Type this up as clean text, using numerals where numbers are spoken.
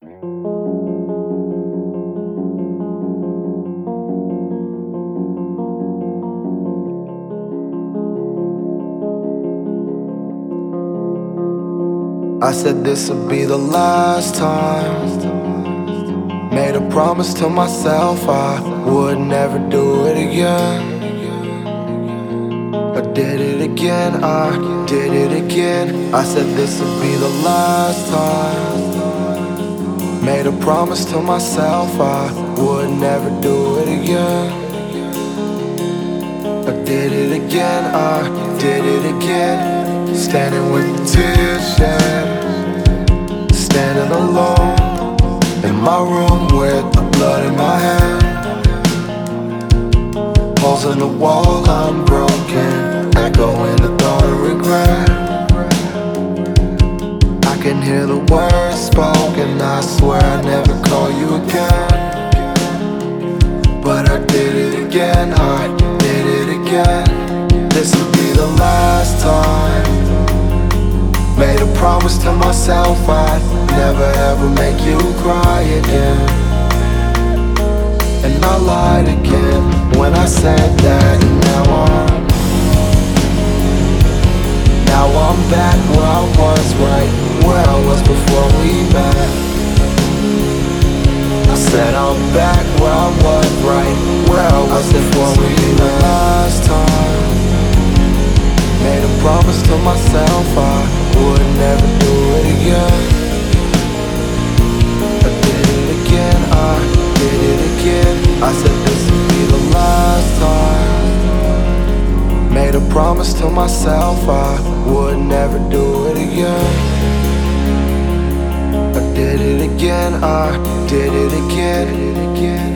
I said this would be the last time. Made a promise to myself I would never do it again. I did it again, I did it again. I said this would be the last time. Made a promise to myself I would never do it again. I did it again, I did it again. Standing with the tears shed, standing alone in my room with the blood in my hand. Holes in the wall, I'm broken, echoing the thought of regret. I can hear the words spoken, I swear I'd never call you again. But I did it again, I did it again. This would be the last time. Made a promise to myself I'd never ever make you cry again. And I lied again when I said that. And now I'm back where I was, right where I was before we met. I said I'm back where I was, right where I was before we met. Last time, made a promise to myself I would never do it again. I did it again, I did it again. I said this would be the last time. Made a promise to myself I would never do it again. I did it again, I did it again.